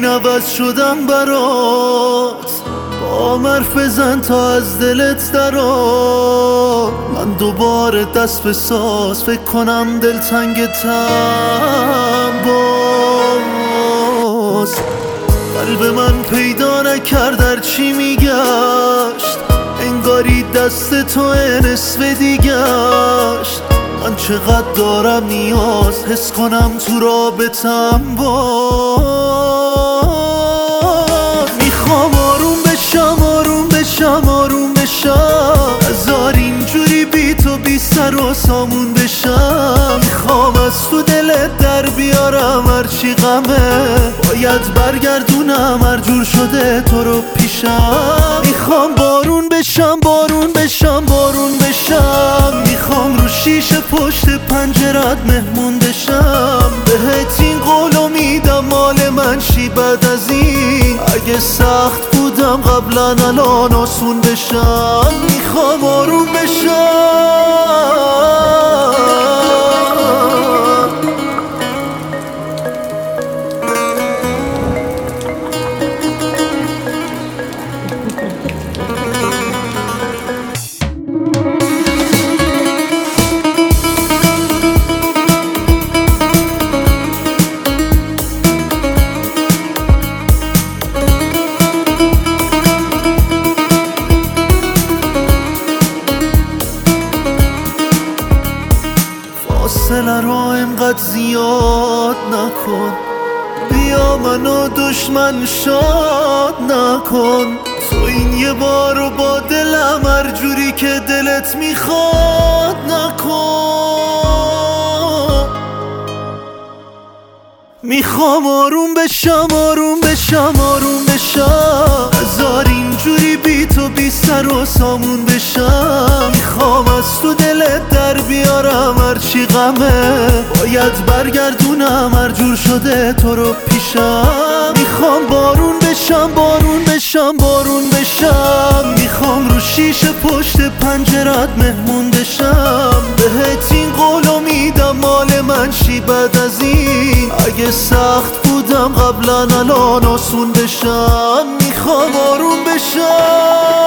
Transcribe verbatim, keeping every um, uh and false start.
این عوض شدم برات، با حرف بزن تا از دلت درآ. من دوباره دست به ساز، فکر کنم دلتنگتم باز. قلب من پیدا نکرد در چی میگشت، انگاری دست تو نصف دیگشت. من چقدر دارم نیاز حس کنم تو رابطم باز. میخوام آروم بشم آروم بشم آروم بشم، هزار اینجوری بی تو بی سر و سامون بشم. میخوام از تو دلت در بیارم هرچی غمه، باید برگردونم هر جور شده تو رو پیشم. میخوام بارون بشم بارون بشم بارون بشم، میخوام رو شیشه پشت پنجرت مهمون بشم. بهت این قولو میدم مال من شی بعد از این، اگه سخت بودم قبلا الان آسون بشم. میخوام آروم بشم. فاصله رو اینقدر زیاد نکن، بیا منو دشمن شاد نکن. تو این یه بارو با دلم هر جوری که دلت میخواد نکن. میخوام آروم بشم آروم بشم آروم بشم، هزار اینجوری بی تو بی سر و سامون بشم. میخوام از تو دلت در بیارم هرچی غمه، باید برگردونم هر جور شده تو رو پیشم. میخوام بارون بشم بارون بشم بارون بشم، میخوام رو شیشه پشت پنجرت مهمون بشم. بهت این قولو میدم مال من شی بعد از این، اگه سخت بودم قبلا الان آسون بشم. میخوام آروم بشم.